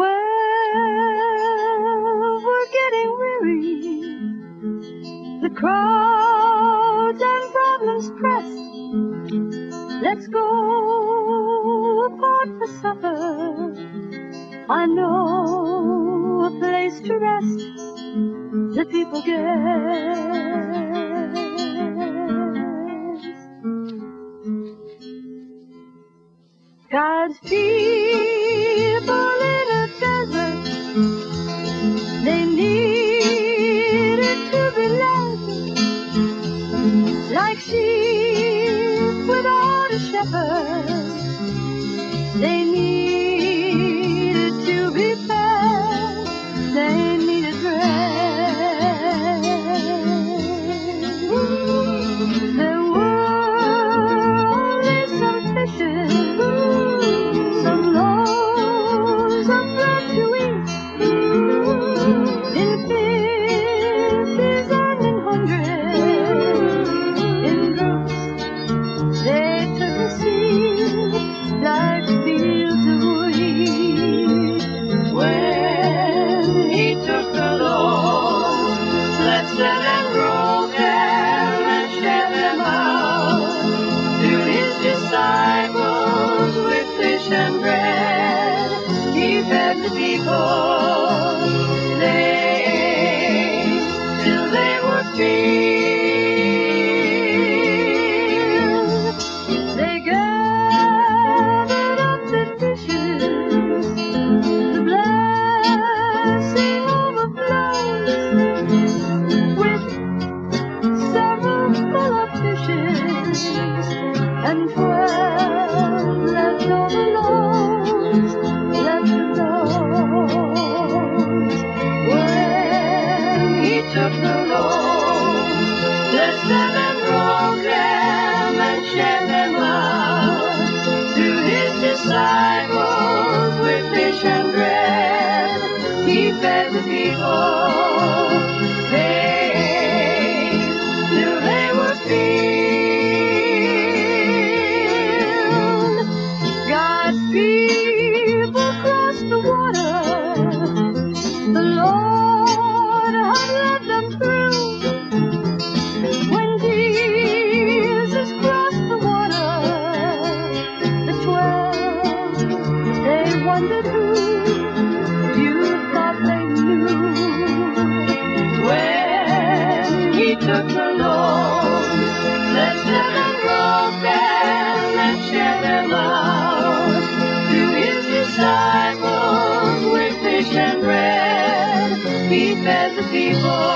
Well, we're getting weary. The crowds and problems press. Let's go apart for supper. I know a place to rest that people guess. God's people in a desert, they needed to be led like sheep without a shepherd. They needed to be fed, they needed rest. There were only some fishes, some loaves of bread to eat, in fifties and in hundreds, in groups they took a seat like fields of wheat. When he took the loaves, let's let them grow them and share them out to his disciples with fish and bread. He fed the people, they ate till they were filled. They gathered up the dishes, the blessing overflows, with several full of fishes and 12 leftover loaves left of those. When he took the loaves, blessed them and broke them and shared them out to his disciples with fish and bread. He fed the people, they ate till they were filled. God's people crossed the water, the Lord had led them through. When Jesus crossed the water, the 12, they wondered who. You thought they knew. When he took the loaves, blessed them and broke them and shared them out to his disciples with fish and bread. He fed the people.